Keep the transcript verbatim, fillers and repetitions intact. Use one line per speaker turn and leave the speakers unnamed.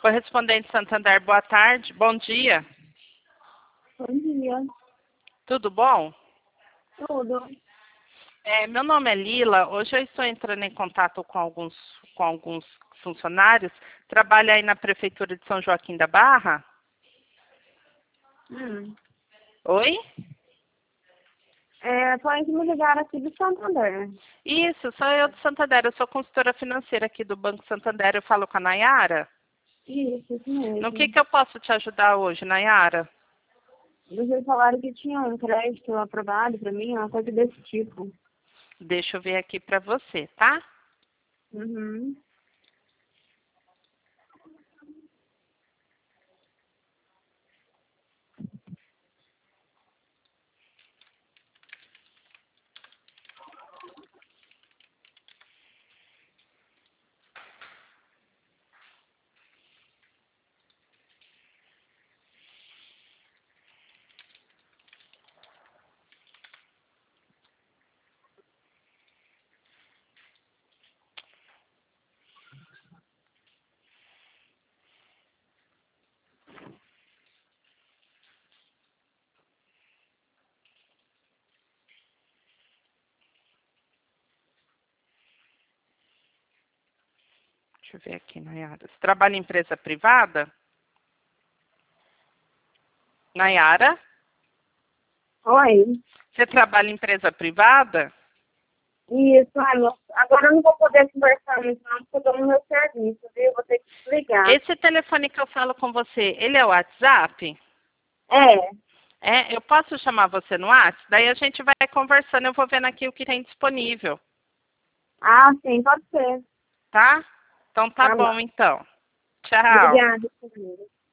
Correspondente Santander, boa tarde. Bom dia.
Bom dia.
Tudo bom?
Tudo.
É, meu nome é Lila. Hoje eu estou entrando em contato com alguns, com alguns funcionários. Trabalha aí na Prefeitura de São Joaquim da Barra?
Hum.
Oi?
É, pode me ligar aqui do Santander.
Isso, sou eu do Santander. Eu sou consultora financeira aqui do Banco Santander. Eu falo com a Nayara.
Isso, isso
No que,
mesmo.
que eu posso te ajudar hoje, Nayara?
Vocês falaram que tinha um crédito aprovado pra mim, uma coisa desse tipo.
Deixa eu ver aqui para você, tá?
Uhum.
Deixa eu ver aqui, Nayara. Você trabalha em empresa privada? Nayara?
Oi.
Você trabalha em empresa privada?
Isso, ai, meu- agora eu não vou poder conversar muito não, porque eu tô no meu serviço, viu? Vou ter que desligar.
Esse telefone que eu falo com você, ele é o WhatsApp?
É.
É, eu posso chamar você no WhatsApp? Daí a gente vai conversando, eu vou vendo aqui o que tem disponível,
Ah, sim, pode ser.
tá? Então tá
Tá bom.
bom, então. Tchau.
Obrigada, senhora.